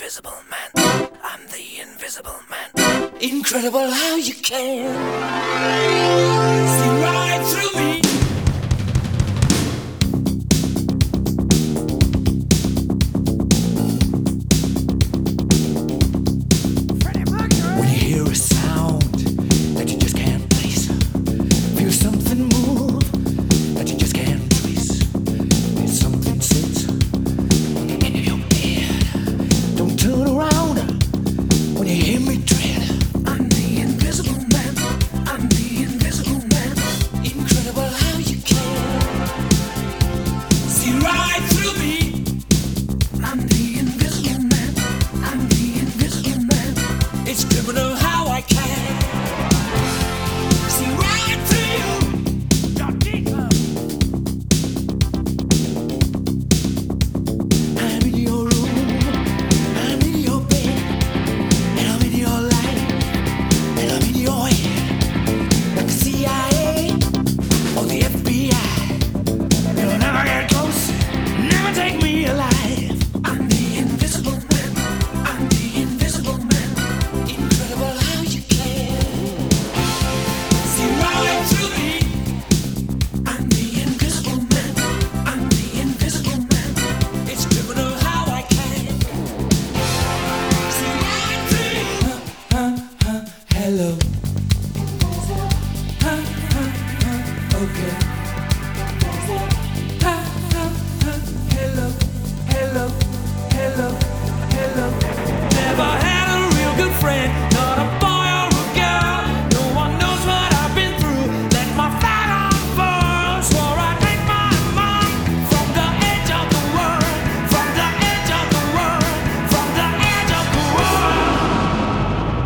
invisible man. I'm the invisible man. Incredible how you can see right through me. When you hear a sound that you just can't place, feel something move that you just can't trace, feel something sit in your head. Don't turn around when you hear me tread. I'm the invisible man. I'm the invisible man. Incredible how you can see right through me. I'm the invisible man. I'm the invisible man. It's criminal how I can see right through you. You're deeper. I'm in your room, I'm in your bed, and I'm in your life, and I'm in your head. Like the CIA or the FBI, you'll never get close, never take me alive. I'm the invisible man. I'm the invisible man. Incredible how you can see right through me. I'm the invisible man. I'm the invisible man. It's criminal how I can see right through you. Hello. Okay. Hello. Hello. Hello. Hello. Never had a real good friend, not a boy or a girl. No one knows what I've been through. Let my flag unfurl. Swore I'd make my mark from the edge of the world, from the edge of the world, from the edge of the world.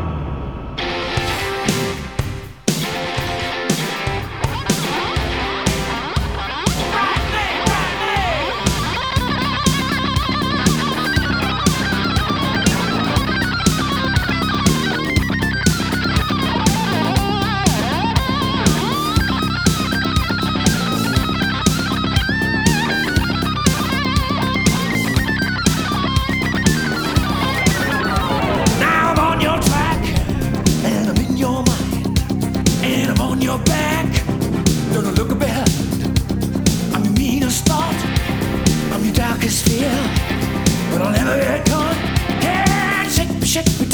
Now I'm on your track, and I'm in your mind, and I'm on your back. Don't look behind. I'm your meanest thought, I'm your darkest fear, but I'll never get caught. Yeah, shake me